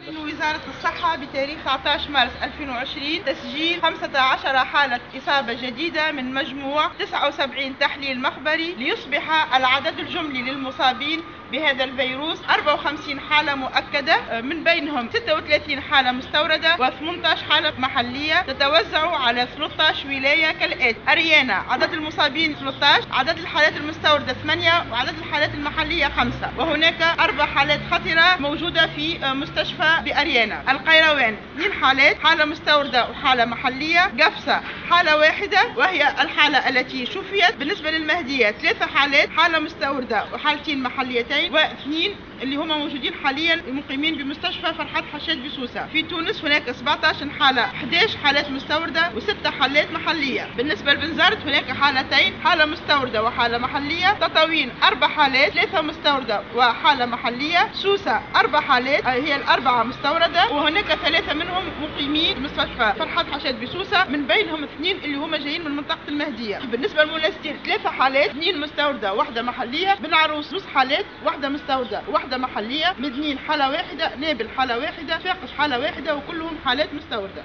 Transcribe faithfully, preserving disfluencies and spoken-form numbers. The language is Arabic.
من وزارة الصحة بتاريخ تسعة عشر مارس ألفين وعشرين تسجيل خمسة عشر حالة إصابة جديدة من مجموع تسعة وسبعين تحليل مخبري، ليصبح العدد الجملي للمصابين بهذا الفيروس أربعة وخمسين حالة مؤكدة، من بينهم ستة وثلاثين حالة مستوردة وثمانية عشر حالة محلية، تتوزع على ثلاثة عشر ولاية كالآتي: أريانا عدد المصابين ثلاثة عشر، عدد الحالات المستوردة ثمانية، وعدد الحالات المحلية خمسة، وهناك أربع حالات خطرة موجودة في مستشفى بأريانا. القيروان اثنين حالات، حالة مستوردة وحالة محلية. قفصة حالة واحدة وهي الحالة التي شفيت. بالنسبة للمهدية ثلاثة حالات، حالة مستوردة وحالتين محليتين، واثنين اللي هم موجودين حاليا مقيمين بمستشفى فرحات حشاد بسوسة. في تونس هناك سبعة عشر حالة، أحد عشر حالات مستوردة وستة حالات محلية. بالنسبة لبنزرت هناك حالتين، حالة مستوردة وحالة محلية. تطاوين أربع حالات، ثلاثة مستوردة وحالة محلية. سوسة أربع حالات، هي الأربعة مستوردة، وهناك ثلاثة منهم مقيمين بمستشفى فرحات حشاد بسوسة، من بينهم اثنين اللي هم جايين من منطقة المهدية. بالنسبة للمولستين ثلاثة حالات، اثنين مستوردة واحدة محلية. بالعروس نص حالات، واحدة مستوردة واحدة محلية. مدنين حالة واحدة، نابل حالة واحدة، فاقش حالة واحدة، وكلهم حالات مستوردة.